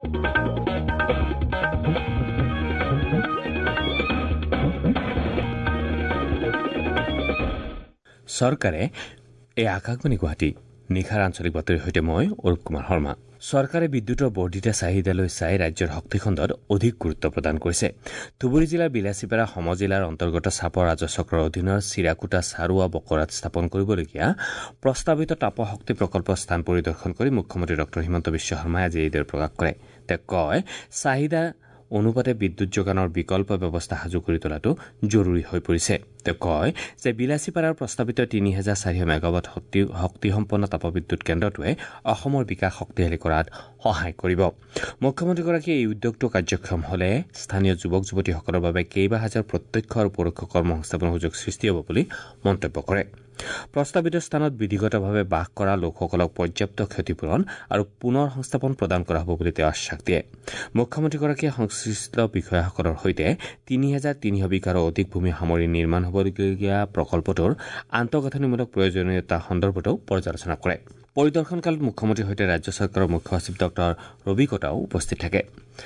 চৰকাৰে এই আকাশবাণী গুৱাহাটী নিশাৰ আঞ্চলিক বাতৰিৰ সৈতে মই অৰূপ কুমাৰ শৰ্মা। চৰকাৰে বিদ্যুতৰ বৰ্ধিত চাহিদালৈ চাই ৰাজ্যৰ শক্তিখণ্ডত অধিক গুৰুত্ব প্ৰদান কৰিছে। ধুবুৰী জিলাৰ বিলাচীপাৰা সমজিলাৰ অন্তৰ্গত চাপৰ ৰাজচক্ৰৰ অধীনৰ চিৰাকুটা চাৰুৱা বকৰাত স্থাপন কৰিবলগীয়া প্ৰস্তাৱিত তাপশক্তি প্ৰকল্পৰ স্থান পৰিদৰ্শন কৰি মুখ্যমন্ত্ৰী ডঃ হিমন্ত বিশ্ব শৰ্মাই আজি এইদৰে প্ৰকাশ কৰে। তেওঁ কয়, চাহিদা অনুপাতে বিদ্যুৎ যোগানৰ বিকল্প ব্যৱস্থা সাজু কৰি তোলাটো জৰুৰী হৈ পৰিছে। তেওঁ কয় যে বিলাচীপাৰাৰ প্ৰস্তাৱিত ৩,৪০০ মেগাৱাট শক্তিসম্পন্ন তাপবিদ্যুৎ কেন্দ্ৰটোৱে অসমৰ বিকাশ শক্তিশালী কৰাত সহায় কৰিব। মুখ্যমন্ত্ৰীগৰাকীয়ে এই উদ্যোগটো কাৰ্যক্ষম হলে স্থানীয় যুৱক যুৱতীসকলৰ বাবে কেইবা হাজাৰ প্ৰত্যক্ষ আৰু পৰোক্ষ কৰ্মসংস্থাপনৰ সুযোগ সৃষ্টি হ'ব বুলি মন্তব্য কৰে। প্ৰস্তাৱিত স্থানত বিধিগতভাৱে বাস কৰা লোকসকলক পৰ্যাপ্ত ক্ষতিপূৰণ আৰু পুনৰ সংস্থাপন প্ৰদান কৰা হ'ব বুলি তেওঁ আশ্বাস দিয়ে। মুখ্যমন্ত্ৰীগৰাকীয়ে সংশ্লিষ্ট বিষয়াসকলৰ সৈতে ৩,৩০০ বিঘাৰো অধিক ভূমি সামৰি নিৰ্মাণ হ'বলগীয়া প্ৰকল্পটোৰ আন্তঃগাঁথনিমূলক প্ৰয়োজনীয়তা সন্দৰ্ভতো পৰ্যালোচনা কৰে। পৰিদৰ্শনকালত মুখ্যমন্ত্ৰীৰ সৈতে ৰাজ্য চৰকাৰৰ মুখ্য সচিব ডঃ ৰবি কটাও উপস্থিত থাকে।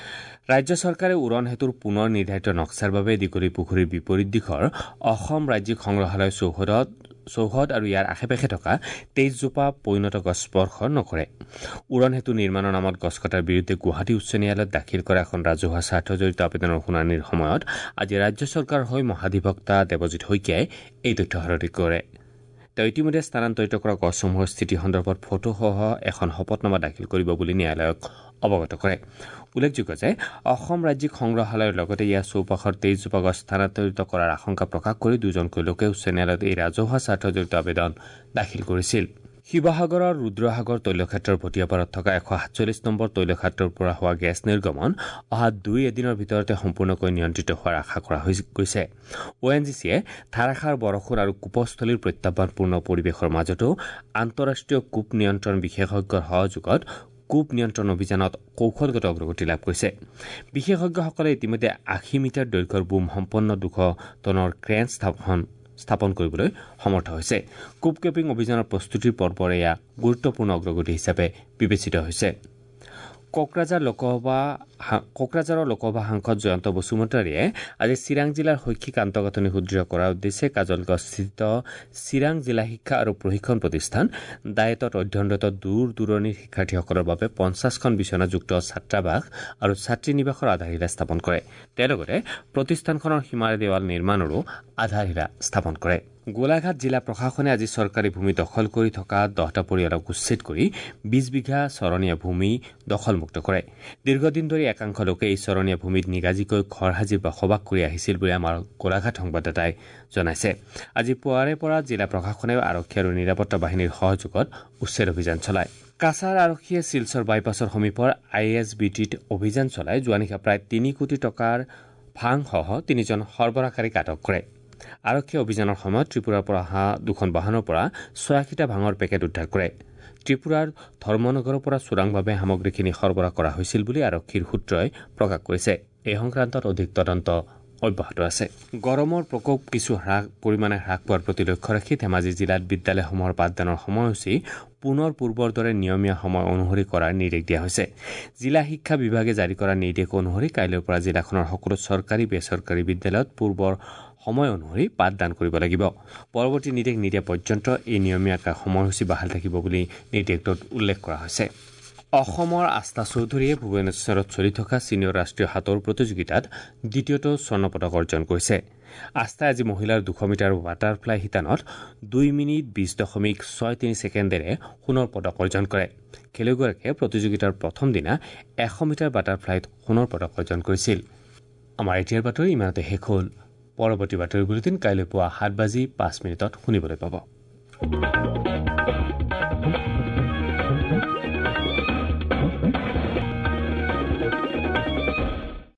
ৰাজ্য চৰকাৰে উৰণ সেতুৰ পুনৰ নিৰ্ধাৰিত নক্সাৰ বাবে দীঘলী পুখুৰীৰ বিপৰীত দিশৰ অসম ৰাজ্যিক সংগ্ৰহালয় চৌহদ আৰু ইয়াৰ আশে পাশে থকা ২৩ জোপা পৈণত গছ স্পৰ্শ নকৰে। উৰণ সেতু নিৰ্মাণৰ নামত গছ কটাৰ বিৰুদ্ধে গুৱাহাটী উচ্চ ন্যায়ালয়ত দাখিল কৰা এখন ৰাজহুৱা স্বাৰ্থজড়িত আবেদনৰ শুনানিৰ সময়ত আজি ৰাজ্য চৰকাৰৰ হৈ মহাধিবক্তা দেৱজিৎ শইকীয়াই এই তথ্য সাদৰি কৰে। তেওঁ ইতিমধ্যে স্থানান্তৰিত কৰা গছসমূহৰ স্থিতি সন্দৰ্ভত ফটোসহ এখন শপতনামা দাখিল কৰিব বুলি ন্যায়ালয়ক অৱগত কৰে। উল্লেখযোগ্য যে অসম ৰাজ্যিক সংগ্ৰহালয়ৰ লগতে ইয়াৰ চৌপাশৰ ২৩ জোপা গছ স্থানান্তৰিত কৰাৰ আশংকা প্ৰকাশ কৰি দুজনকৈ লোকে উচ্চ ন্যায়ালয়ত এই ৰাজহুৱা স্বাৰ্থজড়িত আবেদন দাখিল কৰিছিল। শিৱসাগৰৰ ৰুদ্ৰসাগৰ তৈলক্ষেত্ৰৰ ভটিয়াপাৰত থকা ১৪৭ নম্বৰ তৈলক্ষেত্ৰৰ পৰা হোৱা গেছ নিৰ্গমন অহা ২ এদিনৰ ভিতৰতে সম্পূৰ্ণকৈ নিয়ন্ত্ৰিত হোৱাৰ আশা কৰা গৈছে। ONGCয়ে ধাৰাসাৰ বৰষুণ আৰু কূপস্থলীৰ প্ৰত্যাহ্বানপূৰ্ণ পৰিৱেশৰ মাজতো আন্তঃৰাষ্ট্ৰীয় কূপ নিয়ন্ত্ৰণ বিশেষজ্ঞৰ সহযোগত কূপ নিয়ন্ত্ৰণ অভিযানত কৌশলগত অগ্ৰগতি লাভ কৰিছে। বিশেষজ্ঞসকলে ইতিমধ্যে ৮০ মিটাৰ দৈৰ্ঘ্যৰ বুম সম্পন্ন ২০০ টনৰ ক্ৰেন স্থাপন কৰিবলৈ সমৰ্থ হৈছে। কূপ কেপিং অভিযানৰ প্ৰস্তুতিৰ পৰ্বৰ এয়া গুৰুত্বপূৰ্ণ অগ্ৰগতি হিচাপে বিবেচিত হৈছে। কোকৰাঝাৰৰ লোকসভা সাংসদ জয়ন্ত বসুমতাৰীয়ে আজি চিৰাং জিলাৰ শৈক্ষিক আন্তঃগাঁথনি সুদৃঢ় কৰাৰ উদ্দেশ্যে কাজলগাঁৱস্থিত চিৰাং জিলা শিক্ষা আৰু প্ৰশিক্ষণ প্ৰতিষ্ঠান ডায়েটত অধ্যয়নৰত দূৰ দূৰণিৰ শিক্ষাৰ্থীসকলৰ বাবে ৫০খন বিচনাযুক্ত ছাত্ৰাবাস আৰু ছাত্ৰী নিবাসৰ আধাৰশিলা স্থাপন কৰে। তেওঁ লগতে প্ৰতিষ্ঠানখনৰ সীমাৰে দেৱাল নিৰ্মাণৰো আধাৰশিলা স্থাপন কৰে। গোলাঘাট জিলা প্ৰশাসনে আজি চৰকাৰী ভূমি দখল কৰি থকা 10টা পৰিয়ালক উচ্ছেদ কৰি ২০ বিঘা চৰণীয়া ভূমি দখলমুক্ত কৰে। দীৰ্ঘদিন ধৰি একাংশ লোকে এই চৰণীয়া ভূমিত নিগাজিকৈ ঘৰ সাজি বসবাস কৰি আহিছিল বুলি আমাৰ গোলাঘাট সংবাদদাতাই জনাইছে। আজি পুৱাৰে পৰা জিলা প্ৰশাসনে আৰক্ষী আৰু নিৰাপত্তা বাহিনীৰ সহযোগত উচ্ছেদ অভিযান চলায়। কাছাৰ আৰক্ষীয়ে শিলচৰ বাইপাছৰ সমীপৰ ISBTত অভিযান চলাই যোৱা নিশা প্ৰায় ৩ কোটি টকাৰ ভাংসহ ৩জন সৰবৰাহকাৰীক আটক কৰে। আৰক্ষীয়ে অভিযানৰ সময়ত ত্ৰিপুৰাৰ পৰা অহা ২খন বাহনৰ পৰা ৮৬টা ভাঙৰ পেকেট উদ্ধাৰ কৰে। ত্ৰিপুৰাৰ ধৰ্মনগৰৰ পৰা চোৰাংভাৱে সামগ্ৰীখিনি সৰবৰাহ কৰা হৈছিল বুলি আৰক্ষীৰ সূত্ৰই প্ৰকাশ কৰিছে। এই সংক্ৰান্তত অধিক তদন্ত অব্যাহত আছে। গৰমৰ প্ৰকোপ কিছু পৰিমাণে হ্ৰাস পোৱাৰ প্ৰতি লক্ষ্য ৰাখি ধেমাজি জিলাত বিদ্যালয়সমূহৰ পাঠদানৰ সময়সূচী পুনৰ পূৰ্বৰ দৰে নিয়মীয়া সময় অনুসৰি কৰাৰ নিৰ্দেশ দিয়া হৈছে। জিলা শিক্ষা বিভাগে জাৰি কৰা নিৰ্দেশ অনুসৰি কাইলৈৰ পৰা জিলাখনৰ সকলো চৰকাৰী বেচৰকাৰী বিদ্যালয়ত পূৰ্বৰ সময় অনুসৰি পাঠদান কৰিব লাগিব। পৰৱৰ্তী নিৰ্দেশ নিদিয়া পৰ্যন্ত এই নিয়মীয়া সময়সূচী বাহাল থাকিব বুলি নিৰ্দেশটোত উল্লেখ কৰা হৈছে। অসমৰ আস্থা চৌধুৰীয়ে ভুৱনেশ্বৰত চলি থকা ছিনিয়ৰ ৰাষ্ট্ৰীয় সাঁতোৰ প্ৰতিযোগিতাত দ্বিতীয়টো স্বৰ্ণ পদক অৰ্জন কৰিছে। আস্থাই আজি মহিলাৰ ২০০ মিটাৰ বাটাৰফ্লাই শিতানত ২ মিনিট ২০.63 ছেকেণ্ডেৰে সোণৰ পদক অৰ্জন কৰে। খেলুৱৈগৰাকীয়ে প্ৰতিযোগিতাৰ প্ৰথম দিনা ১০০ মিটাৰ বাটাৰফ্লাইত সোণৰ পদক অৰ্জন কৰিছিল। আমাৰ এতিয়াৰ বাতৰি ইমানতে শেষ হ'ল। পৰৱৰ্তী বাতৰি বুলেটিন কাইলৈ পুৱা ৭:৫ শুনিবলৈ পাব।